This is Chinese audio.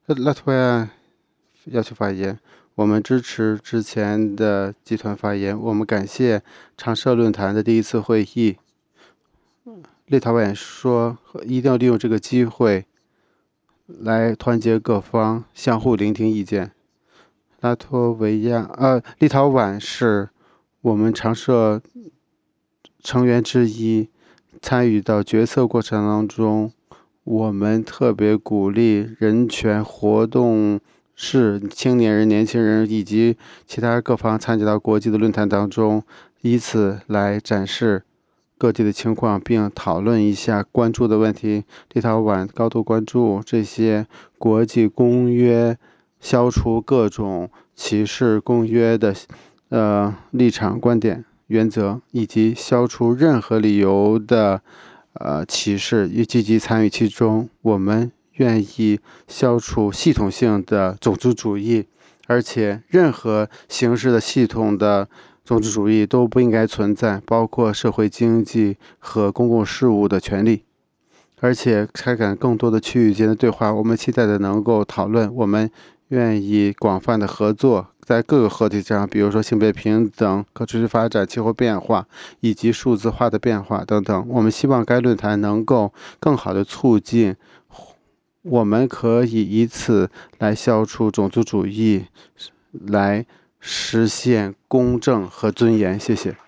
拉脱维亚要求发言。我们支持之前的集团发言。我们感谢常设论坛的第一次会议。立陶宛说，一定要利用这个机会来团结各方，相互聆听意见。立陶宛是我们常设成员之一，参与到决策过程当中。我们特别鼓励人权活动是青年人、年轻人以及其他各方参加到国际的论坛当中，以此来展示各地的情况，并讨论一下关注的问题。立陶宛高度关注这些国际公约，消除各种歧视公约的立场、观点、原则，以及消除任何理由的歧视，也积极参与其中。我们愿意消除系统性的种族主义，而且任何形式的系统的种族主义都不应该存在，包括社会经济和公共事务的权利。而且开展更多的区域间的对话，我们期待的能够讨论，我们愿意广泛的合作，在各个课题上，比如说性别平等、可持续发展、气候变化以及数字化的变化等等。我们希望该论坛能够更好的促进，我们可以以此来消除种族主义，来实现公正和尊严。谢谢。